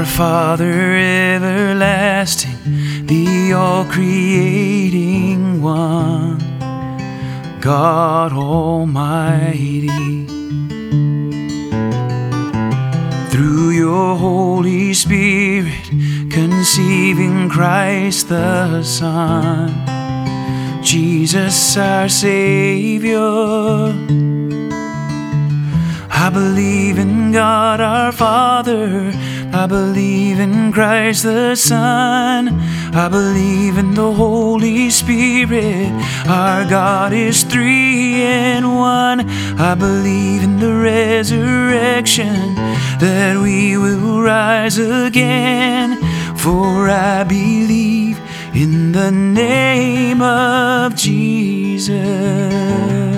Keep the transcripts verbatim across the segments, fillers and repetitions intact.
Father everlasting, the all-creating one, God Almighty. Through your Holy Spirit, conceiving Christ the Son, Jesus our Savior. I believe in God our Father, I believe in Christ the Son, I believe in the Holy Spirit, our God is three in one. I believe in the resurrection, that we will rise again, for I believe in the name of Jesus.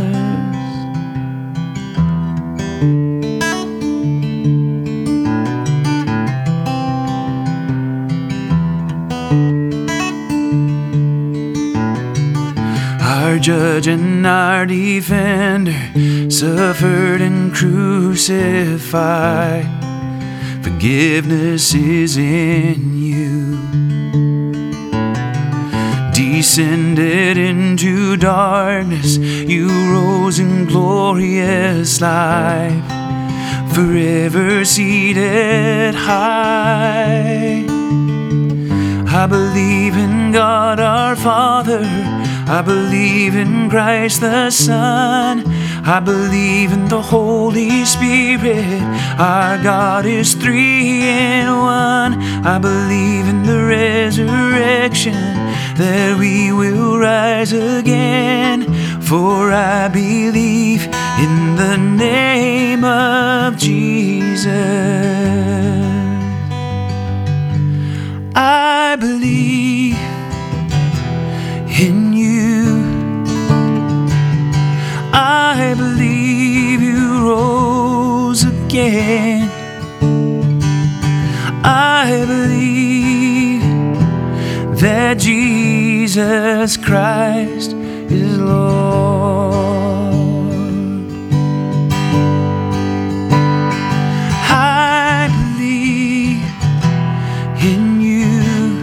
Our judge and our defender, suffered and crucified. Forgiveness is in you. Descended into darkness, you rose in glorious life, forever seated high. I believe in God our Father, I believe in Christ the Son, I believe in the Holy Spirit, our God is three in one. I believe in the resurrection, that we will rise again, for I believe in the name of Jesus. I believe in you, I believe you rose again, I believe that Jesus Christ is Lord. I believe in you,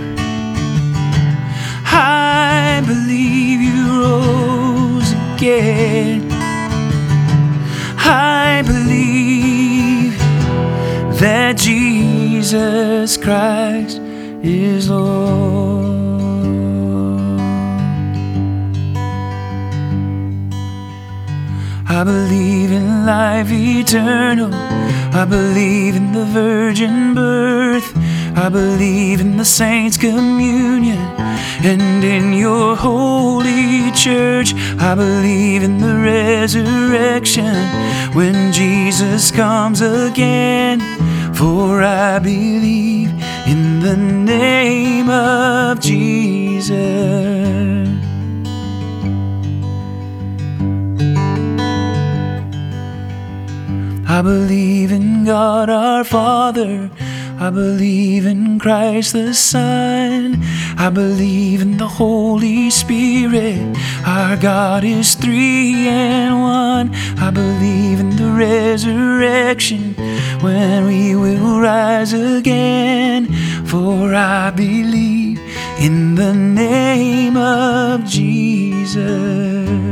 I believe you rose again, I believe that Jesus Christ is Lord. I believe in life eternal, I believe in the virgin birth, I believe in the saints' communion, and in your holy church. I believe in the resurrection, when Jesus comes again, for I believe in the name of Jesus. I believe in God our Father, I believe in Christ the Son, I believe in the Holy Spirit, our God is three in one. I believe in the resurrection, when we will rise again, for I believe in the name of Jesus.